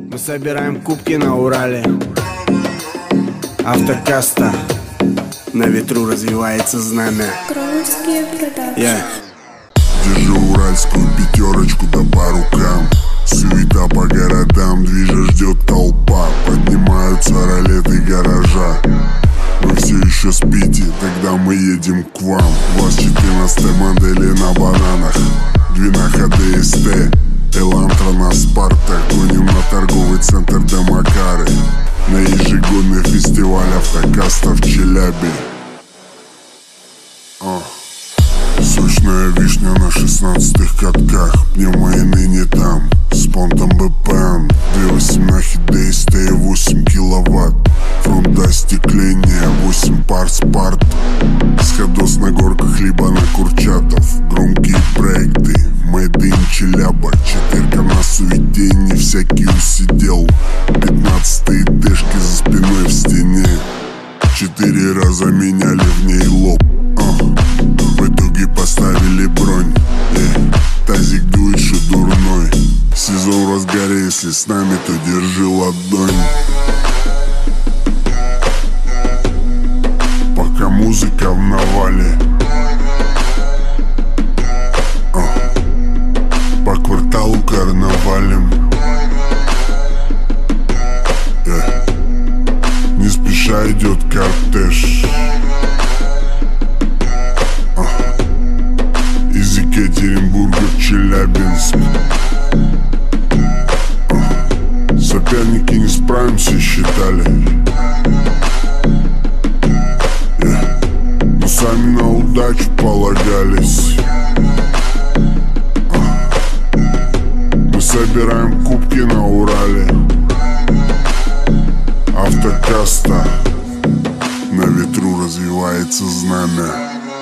Мы собираем кубки на Урале. Автокаста. На ветру развивается знамя. Крымские продакшн. Держу уральскую пятерочку да по рукам. Суета по городам, движа ждет толпа. Поднимаются ролеты гаража. Вы все еще спите, тогда мы едем к вам. ВАЗ-14 модели на бананах, Двинаха ДСТ, Элантра на Спартак. Гоним на торговый центр до Макары, на ежегодный фестиваль Автокаста в Челябе. Сочная вишня на 16-х катках, пневмо и ныне там, с понтом БПМ. 2.8 на хит ДСТ и 8 киловатт. Фронт до остекления, 8 пар спарт. Сходос на горках, либо на Курчатов. Громкие проекты, Made in Челяба. Четырка на суете, не всякий усидел. 15-й дэшки за спиной в стене. 4 раза меняли в ней лоб. В итоге поставили бронь. Тазик дует, что дурной. Сезон в разгаре, если с нами, то держи ладонь. Пока музыка в навале, по кварталу карнавалем. Не спеша идет кортеж из Екатеринбурга в Челябинск. Соперники не справимся, считали, но сами на удачу полагались. Мы собираем кубки на Урале. Автокаста. На ветру развивается знамя.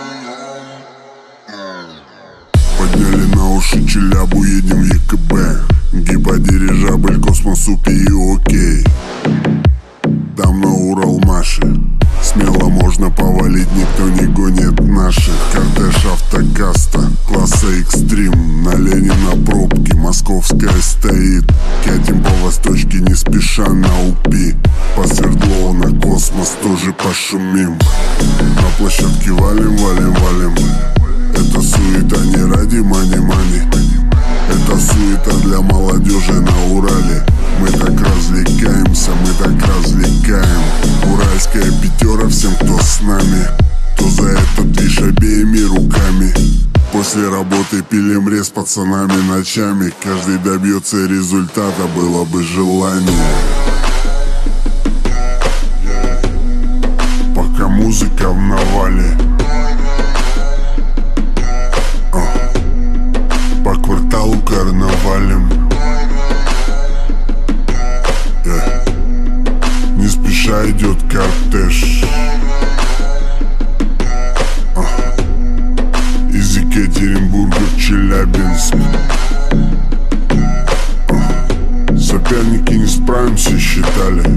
Подняли на уши Челябу, едем в ЕКБ. Гиподирижабль, космос, УПИ и окей. Там на Урал Маши смело можно повалить, никто не гонит наших. Кортеж Автокаста, класса экстрим. На Ленина пробки, московская стоит. Катим по восточке, не спеша на УПИ. По Свердлову на космос тоже пошумим. На площадке валим, валим, валим. Это суета не ради мани-мани. Это суета для молодежи на Урале. Мы так развлекаемся, мы так развлекаем. Уральская пятера всем, кто с нами. То за этот движ обеими руками. После работы пилим рез пацанами ночами. Каждый добьется результата, было бы желание. Пока музыка в навале, по кварталу карнавалем. Не спеша идет кортеж из Екатеринбурга в Челябинск. Соперники не справимся, считали,